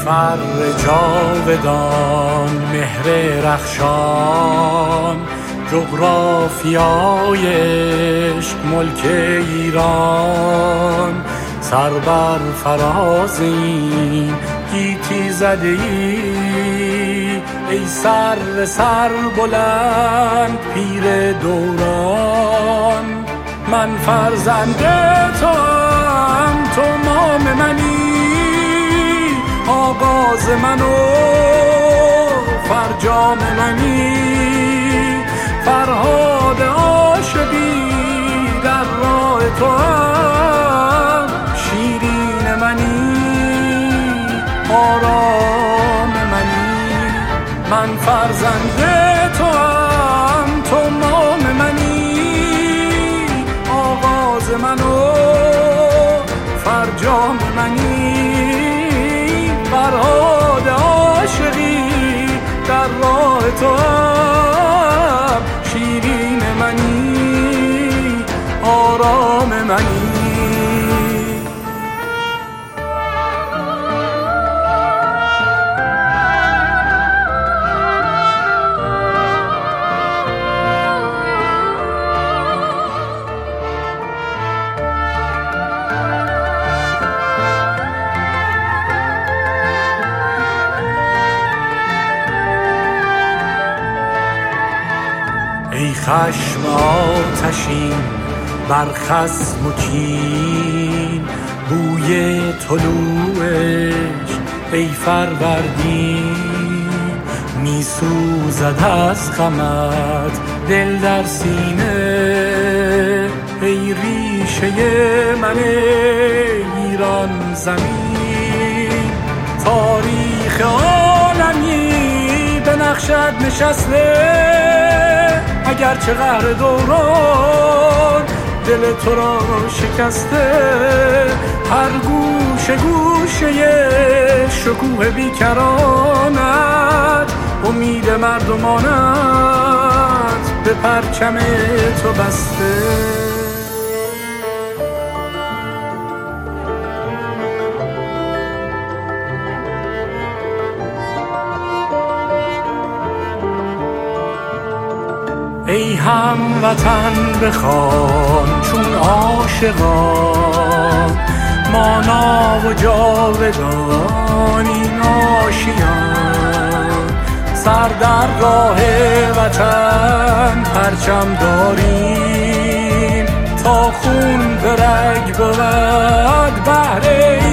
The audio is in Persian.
فر جاودان مهر رخشان، جغرافیای عشق ملک ایران. سر بر فراز این گیتی زده ای، ای سر سر بلند پیر دوران. من فرزند توام، تو مام منی، آغاز من و فرجام منی. فرهاد عاشقی در راه توام، شیرین منی، آرام منی. من فرزند توام، تو مام منی، آغاز من و فرجام منی. فرهاد عاشقی در راه توام، شیرین منی، آرام منی. ای خشم آتشین بر خصم و کین، بوی طلوعش ای فروردین. می سوزد از غمت دل در سینه، ای ریشه من ایران زمین. تاریخ عالمی به نقشت نشسته، اگرچه قهر دوران دل تو را شکسته. هر گوشه گوشه شکوه بیکرانت، امید مردمانت به پرچم تو بسته. ای هموطن بخوان چون عاشقان، مانا و جاودان این آشیان. سر در راه وطن پرچم داریم، تا خون به رگ بود بهر